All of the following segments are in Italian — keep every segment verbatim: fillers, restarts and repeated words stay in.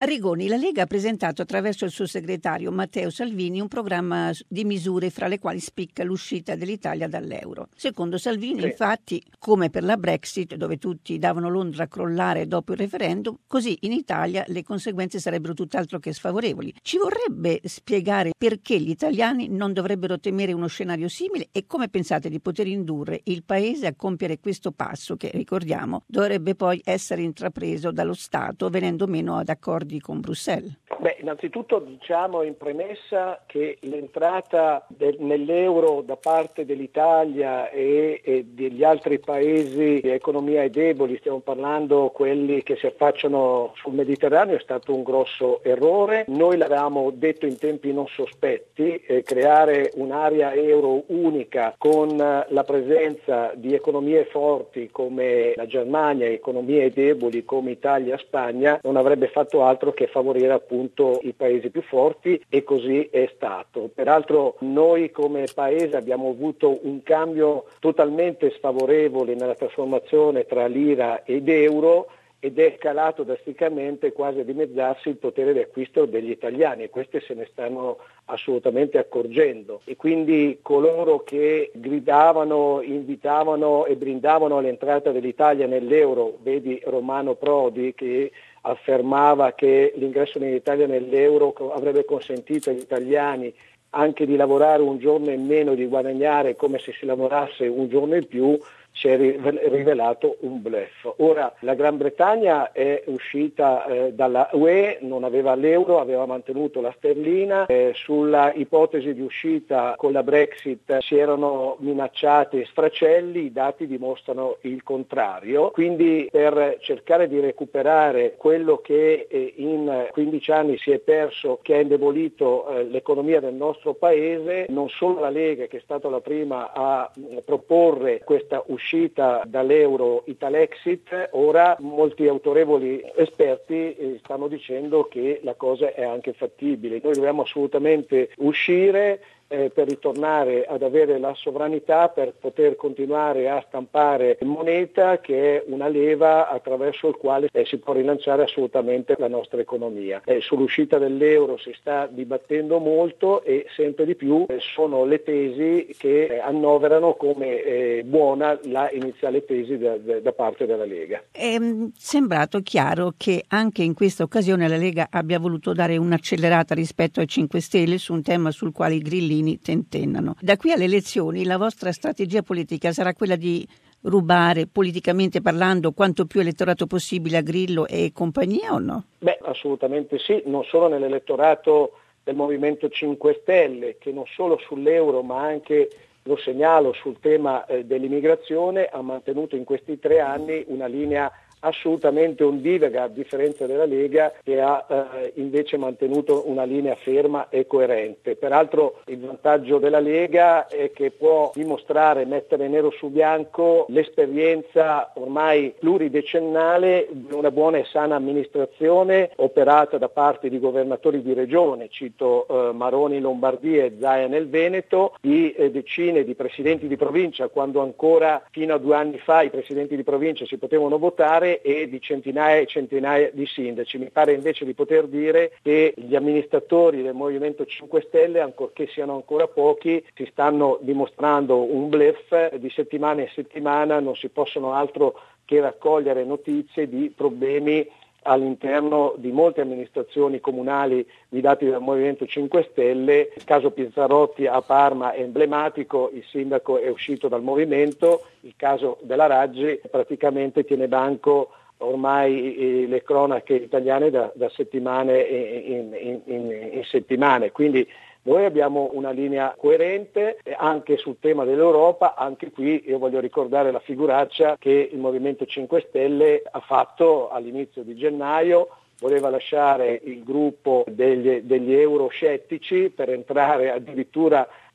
Arrigoni, la Lega ha presentato attraverso il suo segretario Matteo Salvini un programma di misure fra le quali spicca l'uscita dell'Italia dall'euro. Secondo Salvini, sì. Infatti, come per la Brexit, dove tutti davano Londra a crollare dopo il referendum, così in Italia le conseguenze sarebbero tutt'altro che sfavorevoli. Ci vorrebbe spiegare perché gli italiani non dovrebbero temere uno scenario simile e come pensate di poter indurre il Paese a compiere questo passo che, ricordiamo, dovrebbe poi essere intrapreso dallo Stato venendo meno ad accordi con Bruxelles? Beh, innanzitutto diciamo in premessa che l'entrata del, nell'euro da parte dell'Italia e, e degli altri paesi di economia deboli, stiamo parlando quelli che si affacciano sul Mediterraneo, è stato un grosso errore. Noi l'avevamo detto in tempi non sospetti, eh, creare un'area euro unica con la presenza di economie forti come la Germania e economie deboli come Italia e Spagna non avrebbe fatto altro che favorire appunto i paesi più forti, e così è stato. Peraltro noi come paese abbiamo avuto un cambio totalmente sfavorevole nella trasformazione tra lira ed euro, ed è calato drasticamente quasi a dimezzarsi il potere di acquisto degli italiani, e questi se ne stanno assolutamente accorgendo, e quindi coloro che gridavano, invitavano e brindavano all'entrata dell'Italia nell'euro, vedi Romano Prodi che affermava che l'ingresso dell'Italia nell'euro avrebbe consentito agli italiani anche di lavorare un giorno in meno, di guadagnare come se si lavorasse un giorno in più, si è rivelato un bluff. Ora la Gran Bretagna è uscita eh, dalla U E, non aveva l'euro, aveva mantenuto la sterlina, eh, sulla ipotesi di uscita con la Brexit si erano minacciati sfracelli, i dati dimostrano il contrario, quindi per cercare di recuperare quello che eh, in quindici anni si è perso, che ha indebolito eh, l'economia del nostro paese, non solo la Lega, che è stata la prima a eh, proporre questa uscita uscita dall'euro Italexit, ora molti autorevoli esperti stanno dicendo che la cosa è anche fattibile. Noi dobbiamo assolutamente uscire eh, per ritornare ad avere la sovranità, per poter continuare a stampare moneta, che è una leva attraverso il quale eh, si può rilanciare assolutamente la nostra economia. Eh, sull'uscita dell'euro si sta dibattendo molto, e sempre di più eh, sono le tesi che eh, annoverano come eh, buona la iniziale tesi da, da parte della Lega. È sembrato chiaro che anche in questa occasione la Lega abbia voluto dare un'accelerata rispetto ai cinque Stelle su un tema sul quale i grillini tentennano. Da qui alle elezioni la vostra strategia politica sarà quella di rubare, politicamente parlando, quanto più elettorato possibile a Grillo e compagnia, o no? Beh, assolutamente sì, non solo nell'elettorato del Movimento cinque Stelle, che non solo sull'euro ma anche, lo segnalo, sul tema eh, dell'immigrazione ha mantenuto in questi tre anni una linea assolutamente ondivaga, a differenza della Lega, che ha eh, invece mantenuto una linea ferma e coerente. Peraltro il vantaggio della Lega è che può dimostrare, mettere nero su bianco, l'esperienza ormai pluridecennale di una buona e sana amministrazione operata da parte di governatori di regione, cito eh, Maroni in Lombardia e Zaia nel Veneto, di eh, decine di presidenti di provincia, quando ancora fino a due anni fa i presidenti di provincia si potevano votare, e di centinaia e centinaia di sindaci. Mi pare invece di poter dire che gli amministratori del Movimento cinque Stelle, ancorché siano ancora pochi, si stanno dimostrando un bluff. Di settimana in settimana non si possono altro che raccogliere notizie di problemi all'interno di molte amministrazioni comunali guidate dal Movimento cinque Stelle. Il caso Pizzarotti a Parma è emblematico, il sindaco è uscito dal movimento, il caso della Raggi praticamente tiene banco ormai eh, le cronache italiane da, da settimane in, in, in, in settimane, quindi noi abbiamo una linea coerente anche sul tema dell'Europa. Anche qui io voglio ricordare la figuraccia che il Movimento cinque Stelle ha fatto all'inizio di gennaio. Voleva lasciare il gruppo degli, degli euroscettici per entrare addirittura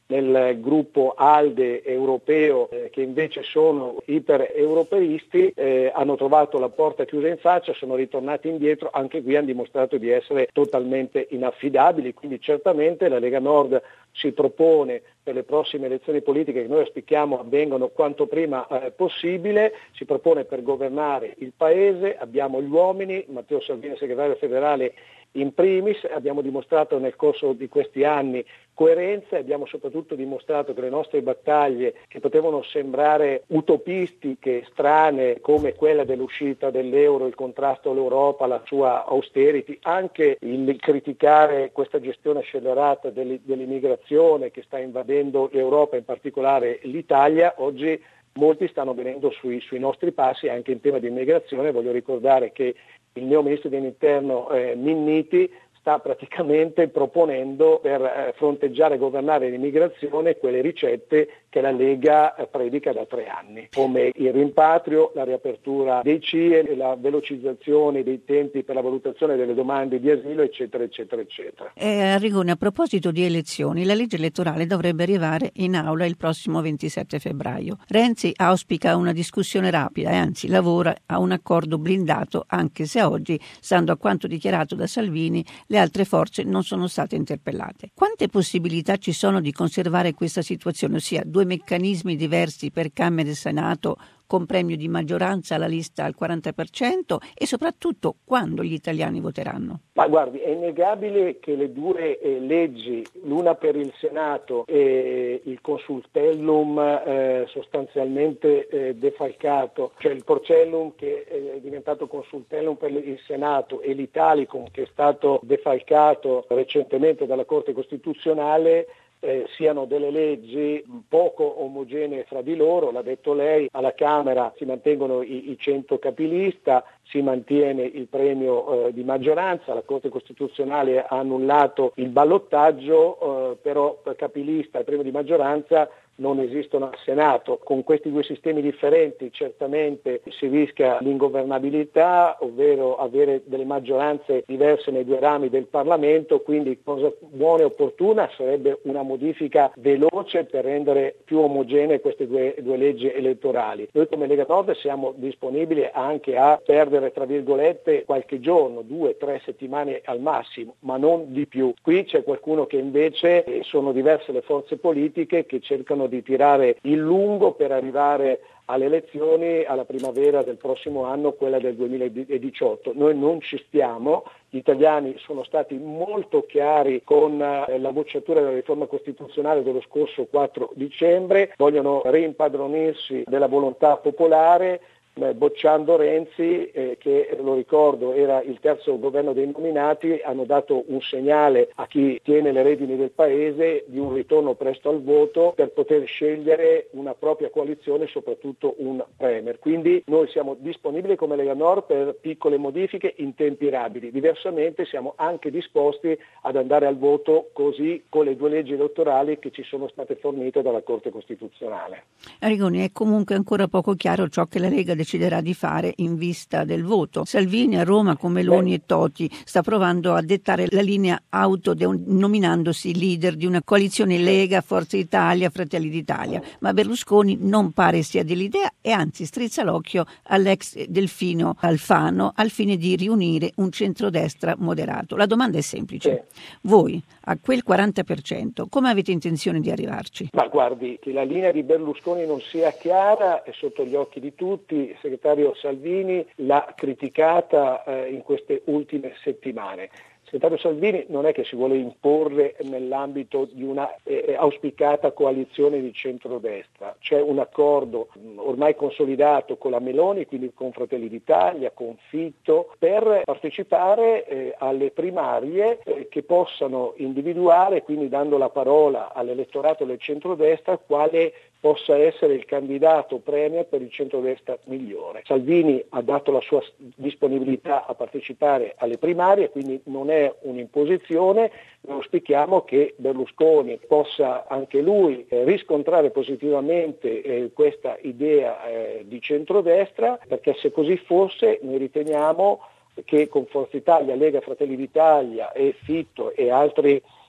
nel gruppo ALDE europeo, eh, che invece sono iper-europeisti, eh, hanno trovato la porta chiusa in faccia, sono ritornati indietro, anche qui hanno dimostrato di essere totalmente inaffidabili, quindi certamente la Lega Nord si propone per le prossime elezioni politiche che noi auspichiamo avvengano quanto prima eh, possibile, si propone per governare il Paese, abbiamo gli uomini, Matteo Salvini segretario federale in primis, abbiamo dimostrato nel corso di questi anni coerenza e abbiamo soprattutto dimostrato che le nostre battaglie, che potevano sembrare utopistiche, strane, come quella dell'uscita dell'euro, il contrasto all'Europa, la sua austerity, anche il criticare questa gestione scellerata dell'immigrazione che sta invadendo l'Europa, in particolare l'Italia, oggi molti stanno venendo sui, sui nostri passi anche in tema di immigrazione. Voglio ricordare che il neo ministro dell'Interno eh, Minniti sta praticamente proponendo per eh, fronteggiare e governare l'immigrazione quelle ricette che la Lega eh, predica da tre anni, come il rimpatrio, la riapertura dei C I E, la velocizzazione dei tempi per la valutazione delle domande di asilo, eccetera, eccetera, eccetera. Eh, Arrigoni, a proposito di elezioni, la legge elettorale dovrebbe arrivare in aula il prossimo ventisette febbraio. Renzi auspica una discussione rapida e anzi lavora a un accordo blindato, anche se oggi, stando a quanto dichiarato da Salvini, le altre forze non sono state interpellate. Quante possibilità ci sono di conservare questa situazione, ossia due meccanismi diversi per Camera e Senato con premio di maggioranza alla lista al quaranta per cento e soprattutto quando gli italiani voteranno? Ma guardi, è innegabile che le due eh, leggi, l'una per il Senato e il consultellum eh, sostanzialmente eh, defalcato, cioè il porcellum che è diventato consultellum per il Senato e l'Italicum che è stato defalcato recentemente dalla Corte Costituzionale, Eh, siano delle leggi poco omogenee fra di loro. L'ha detto lei, alla Camera si mantengono i, i cento capilista, si mantiene il premio eh, di maggioranza, la Corte Costituzionale ha annullato il ballottaggio, eh, però per capilista e premio di maggioranza non esistono al Senato. Con questi due sistemi differenti certamente si rischia l'ingovernabilità, ovvero avere delle maggioranze diverse nei due rami del Parlamento, quindi cosa buona e opportuna sarebbe una modifica veloce per rendere più omogenee queste due, due leggi elettorali. Noi come Lega Nord siamo disponibili anche a perdere tra virgolette qualche giorno, due, tre settimane al massimo, ma non di più. Qui c'è qualcuno che invece, eh, sono diverse le forze politiche che cercano di tirare il lungo per arrivare alle elezioni alla primavera del prossimo anno, quella del duemiladiciotto. Noi non ci stiamo, gli italiani sono stati molto chiari con eh, la bocciatura della riforma costituzionale dello scorso quattro dicembre, vogliono riimpadronirsi della volontà popolare, bocciando Renzi, eh, che lo ricordo era il terzo governo dei nominati, hanno dato un segnale a chi tiene le redini del Paese di un ritorno presto al voto per poter scegliere una propria coalizione e soprattutto un premier. Quindi noi siamo disponibili come Lega Nord per piccole modifiche in tempi rapidi, diversamente siamo anche disposti ad andare al voto così con le due leggi elettorali che ci sono state fornite dalla Corte Costituzionale. Arrigoni, è comunque ancora poco chiaro ciò che la Lega deciderà di fare in vista del voto. Salvini a Roma con Meloni Beh. e Toti sta provando a dettare la linea autonominandosi leader di una coalizione Lega, Forza Italia, Fratelli d'Italia, ma Berlusconi non pare sia dell'idea e anzi strizza l'occhio all'ex Delfino Alfano al fine di riunire un centrodestra moderato. La domanda è semplice. Sì. Voi a quel quaranta per cento come avete intenzione di arrivarci? Ma guardi, che la linea di Berlusconi non sia chiara è sotto gli occhi di tutti. Il segretario Salvini l'ha criticata eh, in queste ultime settimane. Il segretario Salvini non è che si vuole imporre nell'ambito di una eh, auspicata coalizione di centrodestra, c'è un accordo mh, ormai consolidato con la Meloni, quindi con Fratelli d'Italia, con Fitto, per partecipare eh, alle primarie eh, che possano individuare, quindi dando la parola all'elettorato del centrodestra, quale possa essere il candidato premier per il centrodestra migliore. Salvini ha dato la sua disponibilità a partecipare alle primarie, quindi non è un'imposizione. Noi auspichiamo che Berlusconi possa anche lui eh, riscontrare positivamente eh, questa idea eh, di centrodestra, perché se così fosse noi riteniamo che con Forza Italia, Lega, Fratelli d'Italia e Fitto e altri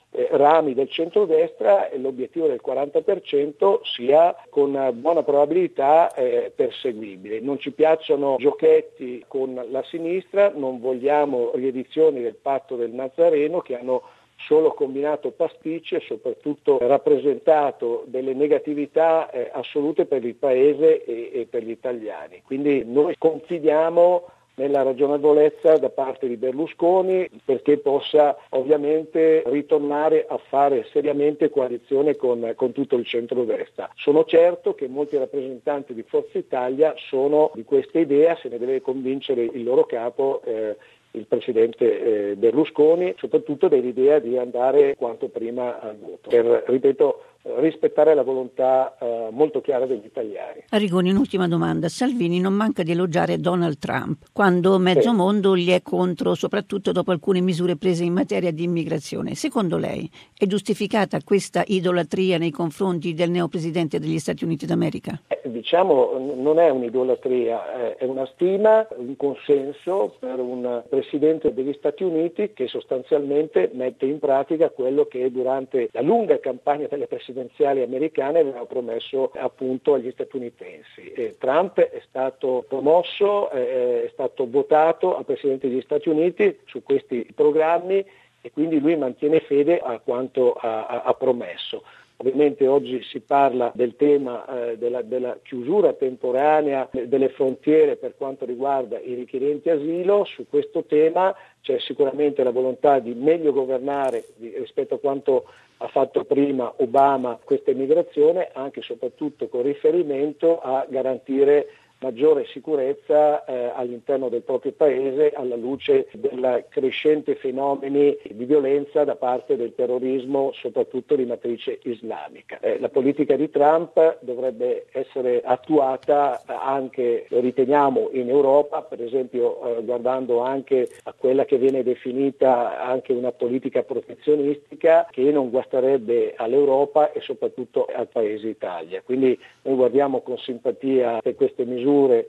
eh, rami del centrodestra e l'obiettivo del quaranta per cento sia con buona probabilità eh, perseguibile. Non ci piacciono giochetti con la sinistra, non vogliamo riedizioni del patto del Nazareno che hanno solo combinato pasticci e soprattutto rappresentato delle negatività eh, assolute per il Paese e, e per gli italiani. Quindi noi confidiamo nella ragionevolezza da parte di Berlusconi perché possa ovviamente ritornare a fare seriamente coalizione con, con tutto il centrodestra. Sono certo che molti rappresentanti di Forza Italia sono di questa idea, se ne deve convincere il loro capo, eh, il presidente eh, Berlusconi, soprattutto dell'idea di andare quanto prima al voto, per, ripeto, rispettare la volontà eh, molto chiara degli italiani. Arrigoni, un'ultima domanda. Salvini non manca di elogiare Donald Trump quando mezzo sì. mondo gli è contro, soprattutto dopo alcune misure prese in materia di immigrazione. Secondo lei è giustificata questa idolatria nei confronti del neopresidente degli Stati Uniti d'America? Eh, diciamo, non è un'idolatria, è una stima, un consenso per un presidente degli Stati Uniti che sostanzialmente mette in pratica quello che durante la lunga campagna delle presidenziali americane aveva promesso appunto agli statunitensi. E Trump è stato promosso, eh, è stato votato a presidente degli Stati Uniti su questi programmi e quindi lui mantiene fede a quanto ha, ha, ha promesso. Ovviamente oggi si parla del tema eh, della, della chiusura temporanea delle frontiere per quanto riguarda i richiedenti asilo. Su questo tema c'è sicuramente la volontà di meglio governare di, rispetto a quanto ha fatto prima Obama questa immigrazione, anche e soprattutto con riferimento a garantire maggiore sicurezza eh, all'interno del proprio paese alla luce dei crescenti fenomeni di violenza da parte del terrorismo, soprattutto di matrice islamica. Eh, la politica di Trump dovrebbe essere attuata anche, lo riteniamo, in Europa, per esempio eh, guardando anche a quella che viene definita anche una politica protezionistica che non guasterebbe all'Europa e soprattutto al Paese Italia. Quindi noi guardiamo con simpatia per queste misure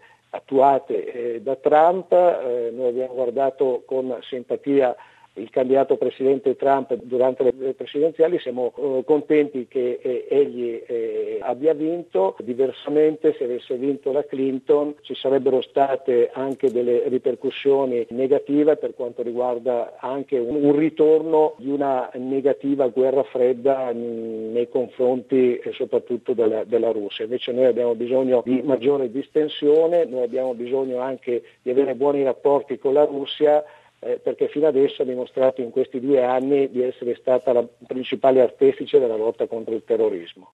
attuate eh, da Trump, eh, noi abbiamo guardato con simpatia il candidato presidente Trump durante le presidenziali, siamo eh, contenti che eh, egli eh, abbia vinto. Diversamente, se avesse vinto la Clinton, ci sarebbero state anche delle ripercussioni negative per quanto riguarda anche un, un ritorno di una negativa guerra fredda mh, nei confronti eh, soprattutto della, della Russia. Invece noi abbiamo bisogno di maggiore distensione, noi abbiamo bisogno anche di avere buoni rapporti con la Russia, Eh, perché fino adesso ha dimostrato in questi due anni di essere stata la principale artefice della lotta contro il terrorismo.